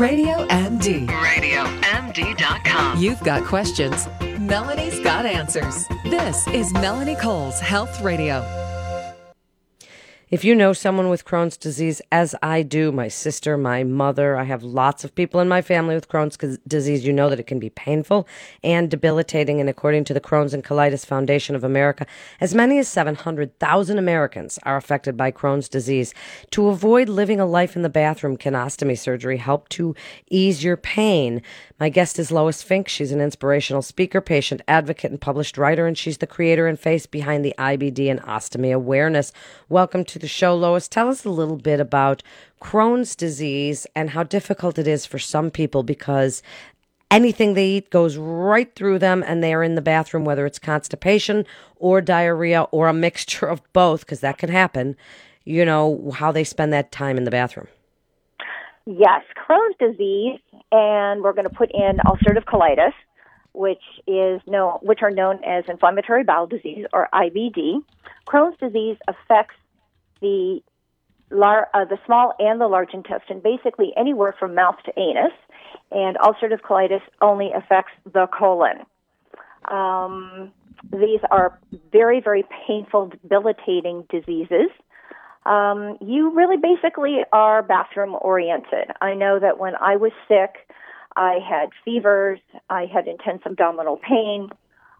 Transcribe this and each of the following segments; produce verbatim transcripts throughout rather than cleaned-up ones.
Radio M D. radio M D dot com. You've got questions. Melanie's got answers. This is Melanie Cole's Health Radio. If you know someone with Crohn's disease, as I do, my sister, my mother, I have lots of people in my family with Crohn's disease, you know that it can be painful and debilitating. And according to the Crohn's and Colitis Foundation of America, as many as seven hundred thousand Americans are affected by Crohn's disease. To avoid living a life in the bathroom, can ostomy surgery help to ease your pain? My guest is Lois Fink. She's an inspirational speaker, patient advocate, and published writer, and she's the creator and face behind the I B D and Ostomy Awareness. Welcome to the show, Lois. Tell us a little bit about Crohn's disease and how difficult it is for some people, because anything they eat goes right through them and they are in the bathroom, whether it's constipation or diarrhea or a mixture of both, because that can happen. You know, how they spend that time in the bathroom. Yes, Crohn's disease, and we're going to put in ulcerative colitis, which is known, which are known as inflammatory bowel disease, or I B D. Crohn's disease affects the lar- uh, the small and the large intestine, basically anywhere from mouth to anus, and ulcerative colitis only affects the colon. Um, these are very, very painful, debilitating diseases. Um, you really basically are bathroom oriented. I know that when I was sick, I had fevers, I had intense abdominal pain,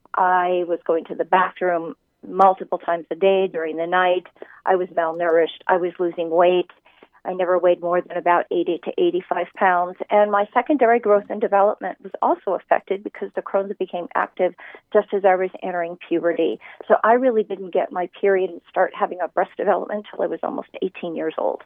I was going to the bathroom multiple times a day during the night, I was malnourished, I was losing weight. I never weighed more than about eighty to eighty-five pounds, and my secondary growth and development was also affected because the Crohn's became active just as I was entering puberty. So I really didn't get my period and start having a breast development until I was almost eighteen years old.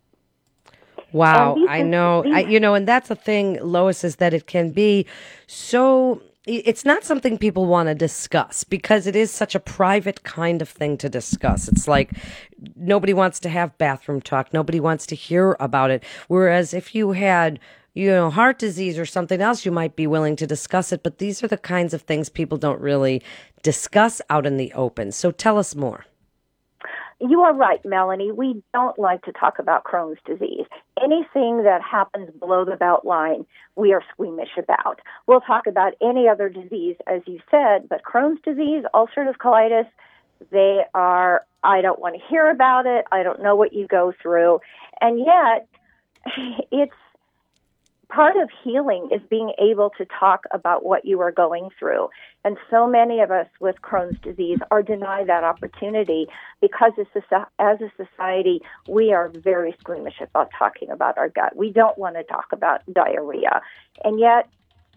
Wow, I know. These, I, you know, and that's the thing, Lois, is that it can be so... It's not something people want to discuss because it is such a private kind of thing to discuss. It's like nobody wants to have bathroom talk. Nobody wants to hear about it. Whereas if you had, you know, heart disease or something else, you might be willing to discuss it. But these are the kinds of things people don't really discuss out in the open. So tell us more. You are right, Melanie. We don't like to talk about Crohn's disease. Anything that happens below the belt line, we are squeamish about. We'll talk about any other disease, as you said, but Crohn's disease, ulcerative colitis, they are, I don't want to hear about it. I don't know what you go through. And yet, it's part of healing is being able to talk about what you are going through. And so many of us with Crohn's disease are denied that opportunity because as a society, we are very squeamish about talking about our gut. We don't want to talk about diarrhea. And yet,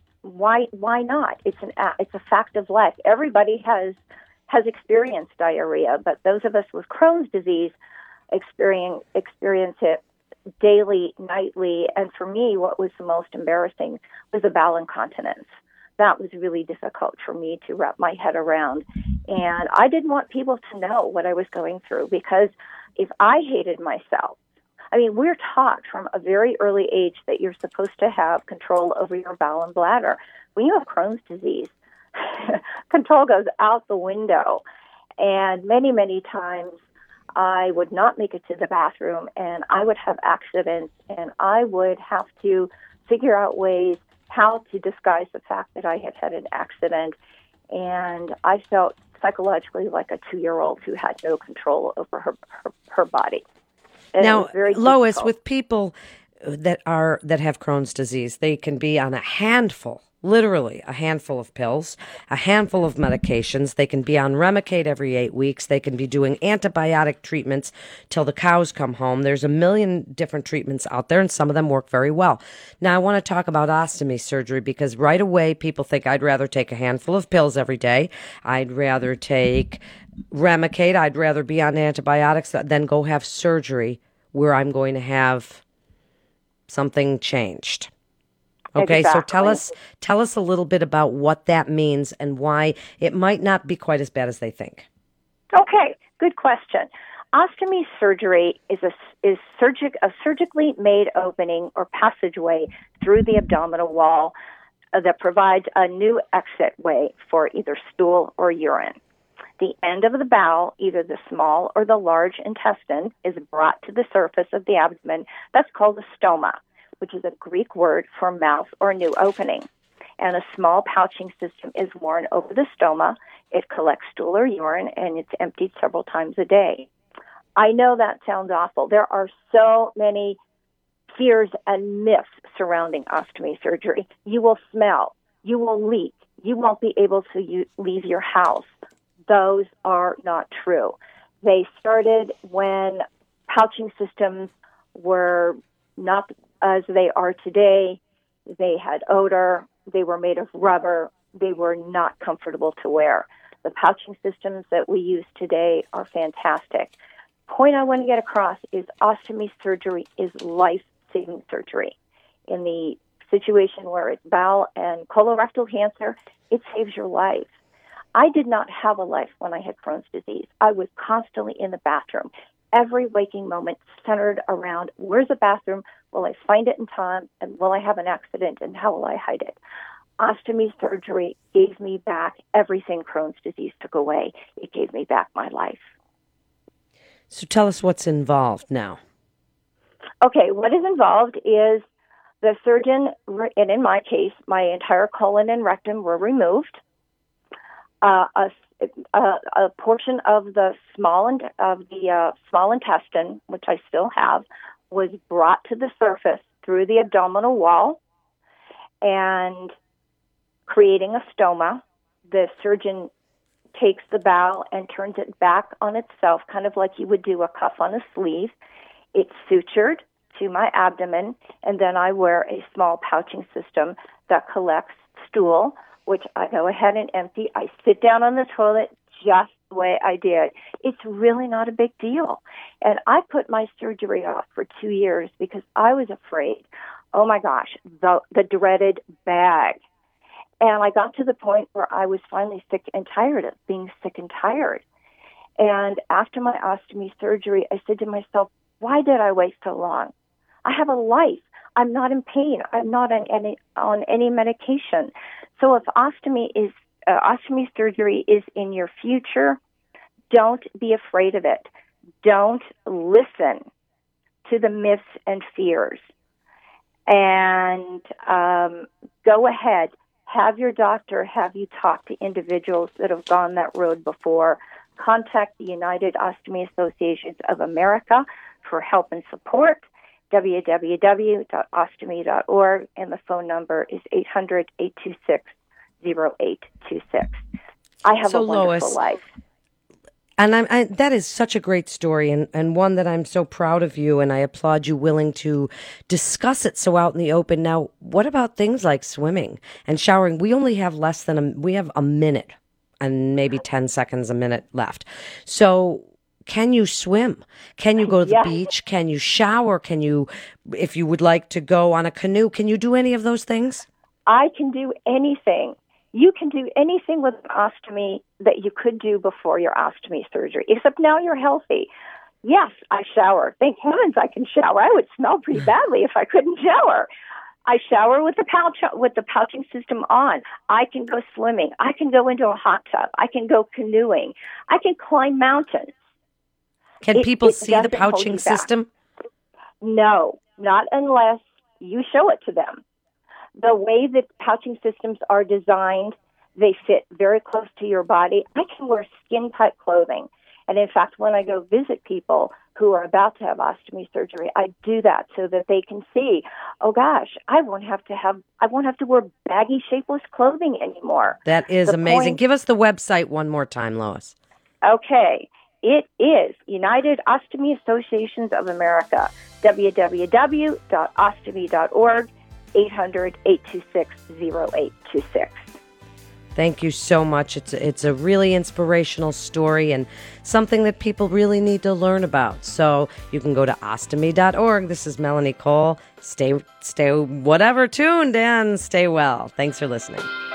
why why not? It's an it's a fact of life. Everybody has has experienced diarrhea, but those of us with Crohn's disease experience experience it daily, nightly, and for me, what was the most embarrassing was the bowel incontinence. That was really difficult for me to wrap my head around, and I didn't want people to know what I was going through, because if I hated myself, I mean, we're taught from a very early age that you're supposed to have control over your bowel and bladder. When you have Crohn's disease, control goes out the window, and many, many times I would not make it to the bathroom, and I would have accidents, and I would have to figure out ways how to disguise the fact that I had had an accident, and I felt psychologically like a two-year-old who had no control over her her, her body. And now, Lois, difficult. With people that are that have Crohn's disease, they can be on a handful. Literally a handful of pills, a handful of medications. They can be on Remicade every eight weeks. They can be doing antibiotic treatments till the cows come home. There's a million different treatments out there, and some of them work very well. Now, I want to talk about ostomy surgery, because right away people think I'd rather take a handful of pills every day. I'd rather take Remicade. I'd rather be on antibiotics than go have surgery where I'm going to have something changed. Okay, exactly. So tell us tell us a little bit about what that means and why it might not be quite as bad as they think. Okay, good question. Ostomy surgery is a is surgic a surgically made opening or passageway through the abdominal wall uh, that provides a new exit way for either stool or urine. The end of the bowel, either the small or the large intestine, is brought to the surface of the abdomen. That's called the stoma. which is a Greek word for mouth or new opening. And a small pouching system is worn over the stoma. It collects stool or urine, and it's emptied several times a day. I know that sounds awful. There are so many fears and myths surrounding ostomy surgery. You will smell. You will leak. You won't be able to u- leave your house. Those are not true. They started when pouching systems were not as they are today. They had odor. They were made of rubber. They were not comfortable to wear. The pouching systems that we use today are fantastic. Point I want to get across is ostomy surgery is life-saving surgery. In the situation where it's bowel and colorectal cancer, it saves your life. I did not have a life when I had Crohn's disease. I was constantly in the bathroom. Every waking moment centered around, where's the bathroom? Will I find it in time? And will I have an accident? And how will I hide it? Ostomy surgery gave me back everything Crohn's disease took away. It gave me back my life. So tell us what's involved now. Okay, what is involved is the surgeon, and in my case, my entire colon and rectum were removed. Uh, a, a, a portion of the small in, of the uh, small intestine, which I still have, was brought to the surface through the abdominal wall, and creating a stoma. The surgeon takes the bowel and turns it back on itself, kind of like you would do a cuff on a sleeve. It's sutured to my abdomen, and then I wear a small pouching system that collects stool, which I go ahead and empty. I sit down on the toilet just the way I did. It's really not a big deal. And I put my surgery off for two years because I was afraid, oh my gosh, the, the dreaded bag. And I got to the point where I was finally sick and tired of being sick and tired. And after my ostomy surgery, I said to myself, why did I wait so long? I have a life. I'm not in pain. I'm not on any on any medication. So if ostomy is uh, ostomy surgery is in your future, don't be afraid of it. Don't listen to the myths and fears. And um, go ahead. Have your doctor have you talk to individuals that have gone that road before. Contact the United Ostomy Associations of America for help and support, w w w dot ostomy dot org, and the phone number is eight hundred, eight two six, zero eight two six. I have so a wonderful Lois, life. And I'm, I, that is such a great story, and, and one that I'm so proud of you, and I applaud you willing to discuss it so out in the open. Now, what about things like swimming and showering? We only have less than a, we have a minute and maybe ten seconds a minute left. So can you swim? Can you go to the Yes. beach? Can you shower? Can you, if you would like to go on a canoe, can you do any of those things? I can do anything. You can do anything with an ostomy that you could do before your ostomy surgery, except now you're healthy. Yes, I shower. Thank heavens I can shower. I would smell pretty badly if I couldn't shower. I shower with the pouch with the pouching system on. I can go swimming. I can go into a hot tub. I can go canoeing. I can climb mountains. Can It- people it see the doesn't hold pouching you back. system? No, not unless you show it to them. The way that pouching systems are designed, they fit very close to your body. I can wear skin-tight clothing. And in fact, when I go visit people who are about to have ostomy surgery, I do that so that they can see, oh gosh, I won't have to have, I won't have to wear baggy, shapeless clothing anymore. That is The amazing. point- Give us the website one more time, Lois. Okay. It is United Ostomy Associations of America, w w w dot ostomy dot org, eight hundred, eight two six, zero eight two six. Thank you so much. It's a, it's a really inspirational story and something that people really need to learn about. So you can go to ostomy dot org. This is Melanie Cole. Stay, stay, whatever tuned and stay well. Thanks for listening.